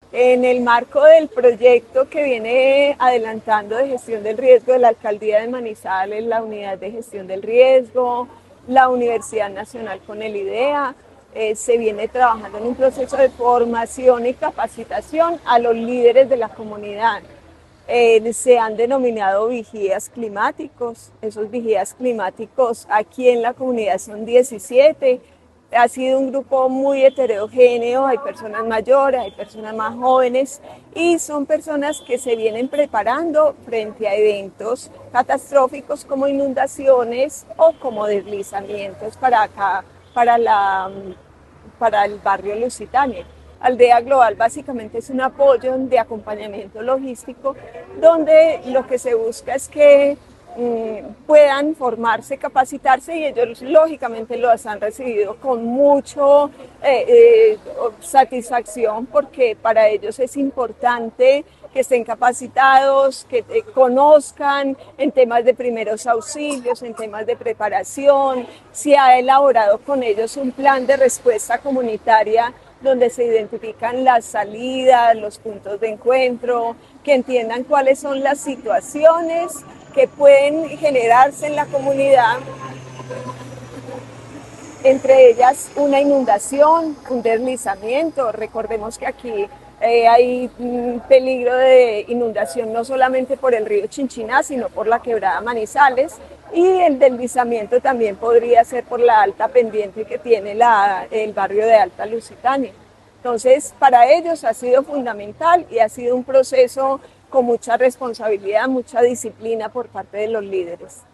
En el marco del proyecto que viene adelantando de gestión del riesgo de la Alcaldía de Manizales, la Unidad de Gestión del Riesgo, la Universidad Nacional con el IDEA, se viene trabajando en un proceso de formación y capacitación a los líderes de la comunidad. Se han denominado vigías climáticos. Esos vigías climáticos aquí en la comunidad son 17. Ha sido un grupo muy heterogéneo, hay personas mayores, hay personas más jóvenes y son personas que se vienen preparando frente a eventos catastróficos como inundaciones o como deslizamientos para acá, para, la, para el barrio Lusitania. Aldea Global básicamente es un apoyo de acompañamiento logístico donde lo que se busca es que puedan formarse, capacitarse y ellos lógicamente los han recibido con mucho satisfacción porque para ellos es importante que estén capacitados, que conozcan en temas de primeros auxilios, en temas de preparación. Se ha elaborado con ellos un plan de respuesta comunitaria donde se identifican las salidas, los puntos de encuentro, que entiendan cuáles son las situaciones que pueden generarse en la comunidad, entre ellas una inundación, un deslizamiento. Recordemos que aquí hay peligro de inundación no solamente por el río Chinchiná, sino por la quebrada Manizales, y el deslizamiento también podría ser por la alta pendiente que tiene el barrio de Alta Lusitania. Entonces, para ellos ha sido fundamental y ha sido un proceso con mucha responsabilidad, mucha disciplina por parte de los líderes.